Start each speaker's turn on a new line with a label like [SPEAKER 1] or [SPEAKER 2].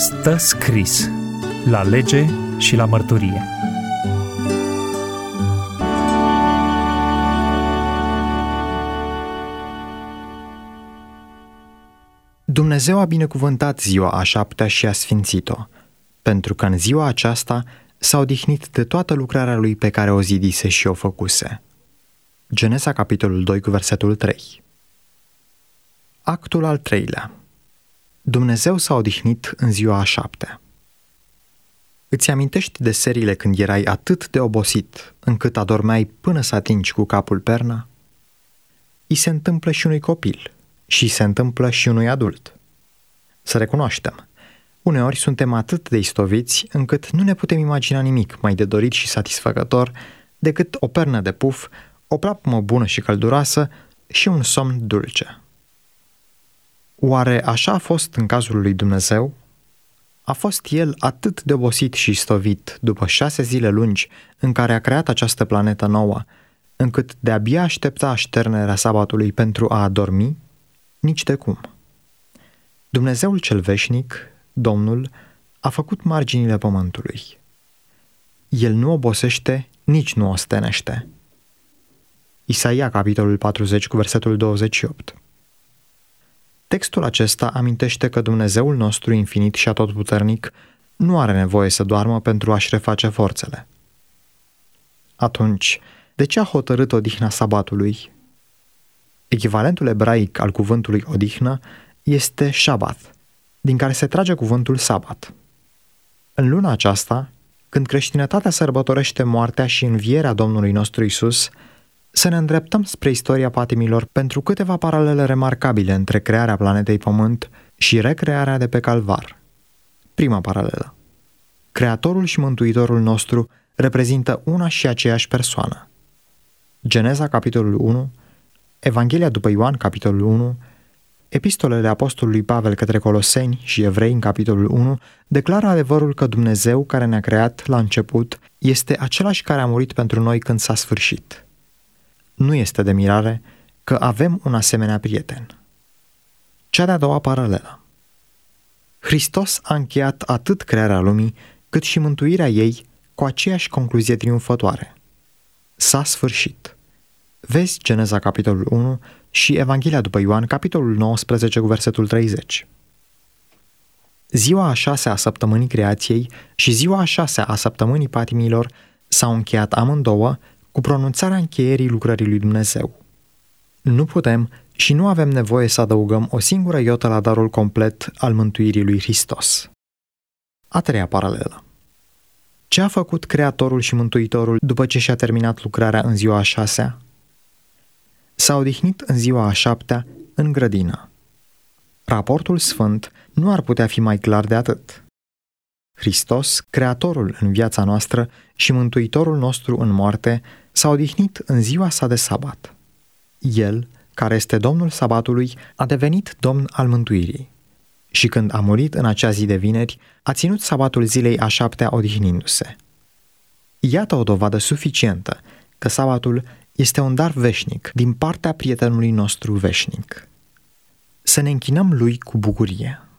[SPEAKER 1] Stă scris la lege și la mărturie.
[SPEAKER 2] Dumnezeu a binecuvântat ziua a șaptea și a sfințit-o, pentru că în ziua aceasta s-a odihnit de toată lucrarea lui pe care o zidise și o făcuse. Genesa, capitolul 2, cu versetul 3. Actul al treilea. Dumnezeu s-a odihnit în ziua a șaptea. Îți amintești de serile când erai atât de obosit încât adormeai până să atingi cu capul perna? I se întâmplă și unui copil și se întâmplă și unui adult. Să recunoaștem, uneori suntem atât de istoviți încât nu ne putem imagina nimic mai de dorit și satisfăcător decât o pernă de puf, o plapumă bună și călduroasă și un somn dulce. Oare așa a fost în cazul lui Dumnezeu? A fost El atât de obosit și istovit după 6 zile lungi în care a creat această planetă nouă, încât de-abia aștepta așternerea sabatului pentru a adormi? Nici de cum. Dumnezeul cel veșnic, Domnul, a făcut marginile pământului. El nu obosește, nici nu ostenește. Isaia, capitolul 40, cu versetul 28. Textul acesta amintește că Dumnezeul nostru infinit și atotputernic nu are nevoie să doarmă pentru a-și reface forțele. Atunci, de ce a hotărât odihna sabatului? Echivalentul ebraic al cuvântului odihnă este Shabbat, din care se trage cuvântul sabat. În luna aceasta, când creștinătatea sărbătorește moartea și învierea Domnului nostru Iisus, să ne îndreptăm spre istoria patimilor pentru câteva paralele remarcabile între crearea planetei Pământ și recrearea de pe Calvar. Prima paralelă. Creatorul și Mântuitorul nostru reprezintă una și aceeași persoană. Genesa, capitolul 1, Evanghelia după Ioan, capitolul 1, Epistolele Apostolului Pavel către Coloseni și Evrei, în capitolul 1, declară adevărul că Dumnezeu, care ne-a creat la început, este același care a murit pentru noi când s-a sfârșit. Nu este de mirare că avem un asemenea prieten. Cea de-a doua paralelă. Hristos a încheiat atât crearea lumii, cât și mântuirea ei cu aceeași concluzie triumfătoare. S-a sfârșit. Vezi Geneza, capitolul 1 și Evanghelia după Ioan, capitolul 19, cu versetul 30. Ziua a 6-a a săptămânii creației și ziua a 6-a a săptămânii patimilor s-au încheiat amândouă cu pronunțarea încheierii lucrării lui Dumnezeu. Nu putem și nu avem nevoie să adăugăm o singură iotă la darul complet al mântuirii lui Hristos. A treia paralelă. Ce a făcut Creatorul și Mântuitorul după ce și-a terminat lucrarea în ziua a 6-a? S-a odihnit în ziua a 7-a în grădină. Raportul sfânt nu ar putea fi mai clar de atât. Hristos, Creatorul în viața noastră și Mântuitorul nostru în moarte, s-a odihnit în ziua sa de sabat. El, care este Domnul sabatului, a devenit Domn al mântuirii. Și când a murit în acea zi de vineri, a ținut sabatul zilei a 7-a odihnindu-se. Iată o dovadă suficientă că sabatul este un dar veșnic din partea prietenului nostru veșnic. Să ne închinăm lui cu bucurie.